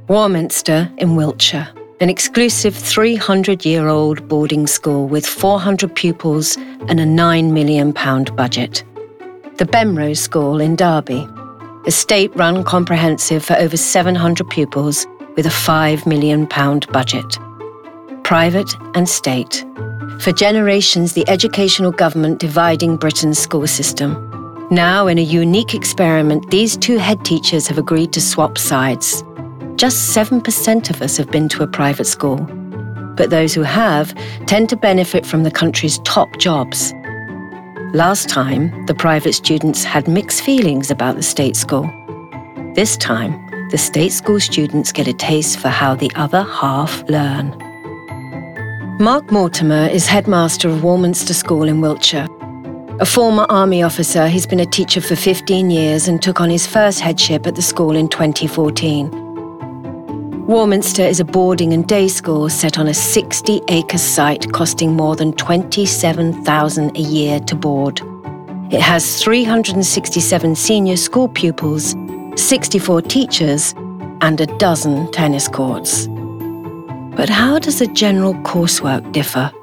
Warminster in Wiltshire, an exclusive 300-year-old boarding school with 400 pupils and a £9 million budget. The Bemrose School in Derby, a state-run comprehensive for over 700 pupils with a £5 million budget. Private and state. For generations, the educational government dividing Britain's school system. Now, in a unique experiment, these two head teachers have agreed to swap sides. Just 7% of us have been to a private school. But those who have tend to benefit from the country's top jobs. Last time, the private students had mixed feelings about the state school. This time, the state school students get a taste for how the other half learn. Mark Mortimer is headmaster of Warminster School in Wiltshire. A former army officer, he's been a teacher for 15 years and took on his first headship at the school in 2014. Warminster is a boarding and day school set on a 60-acre site costing more than £27,000 a year to board. It has 367 senior school pupils, 64 teachers, and a dozen tennis courts. But how does the general coursework differ?